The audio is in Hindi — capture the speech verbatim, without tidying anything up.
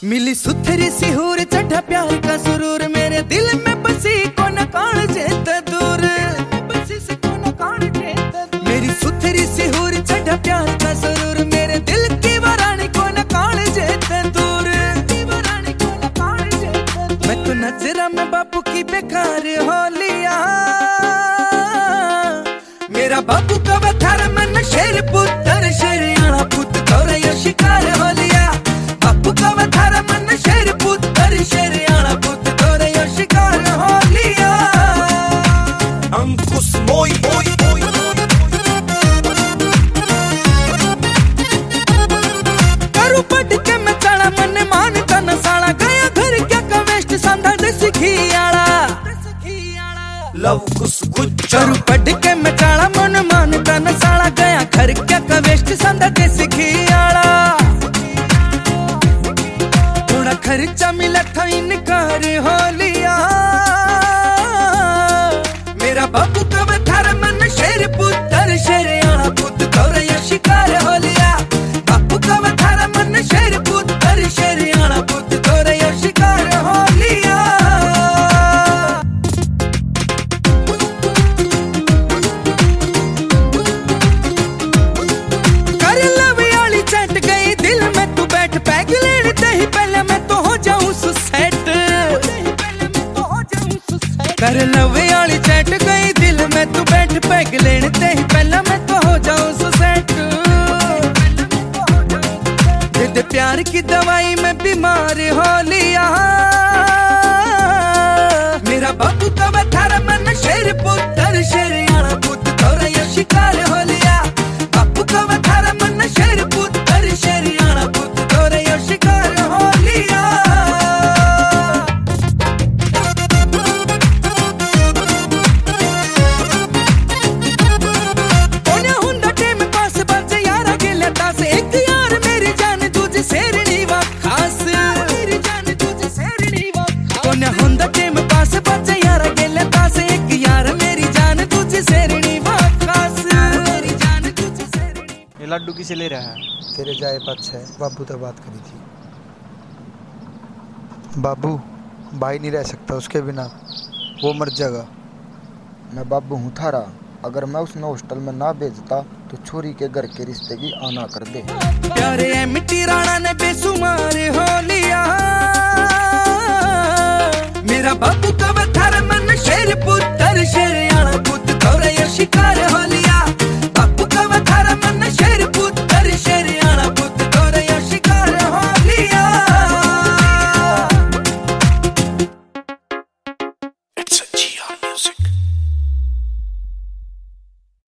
मिली सुथरी सी हूर चढ़ा प्यार का सुरूर मेरे दिल में बसी को न कान जेत दूर मेरी सुथरी सी हूर चढ़ा प्यार का सुरूर मेरे दिल की वरानी को न कान जेत दूर मैं तो नजरा में बापू की बेकार हो लिया मेरा बापू का बथार मन शेर पुत्र शेरियाना पुत्र तोरे यो शिकार हो लिया बापू का बथार मन शेर पुत्र शेरियाना पुत्र तोरे यो शिकार हो लिया अंकुश मोई मोई मोई करू पट के मैं चढ़ा मन मान तन साला गया घर क्या का वेस्ट संधा सिखी आला लव कुछ कुछ करू पट के मैं चढ़ा मन मान तन साला गया घर क्या का वेस्ट संधा सिखी आला थोड़ा खर्चा मिला था इनकार हो लिया मेरा बापू का बथार मन शेर पुत्र शेरियाना पुत्र तोरे यो शिकार हो लिया बापू का बथार मन शेर पुत्र शेरियाना पुत्र तोरे यो शिकार हो लिया कर लव वाली चट गई दिल में तू बैठ पैग लेने दे ही पहले मैं तो हो जाऊं सुसेट कर लव वाली चट गई दिल में तू बैठ पैग लेने दे ही पहले मैं तो हो जाऊं सुसेट दे दे प्यार की दवाई में बीमार हो लिया मेरा बापू का बथार मन शेर पुत्र शेरियाना पुत्र तोरे यो शिकार हो लिया बापू का बथार मन शेर पुत्र शेरियाना पुत्र तोरे यो शिकार हो लिया कोन्या हुंदा टेम पास बचे यारा गेल्या तास एक यार मेरी जान तुझे शेरणी वा खास मेरी जान तुझे शेरणी वा कोन्या हुंदा टेम पास बचे यारा गेल्या तास एक यार मेरी जान तुझे शेरणी वा खास मेरी जान तुझे शेरणी ये लड्डू किसे ले रहा है? तेरे जाए पक्ष है बाबू तो बात करी थी बाबू भाई नहीं रह सकता उसके बिना वो मर जाएगा। मैं बाबू हूँ थारा अगर मैं उसने हॉस्टल में ना भेजता तो छोरी के घर के रिश्ते की आना कर दे। प्यारे एमटी राणा ने बेसुमार हो लिया मेरा बापू का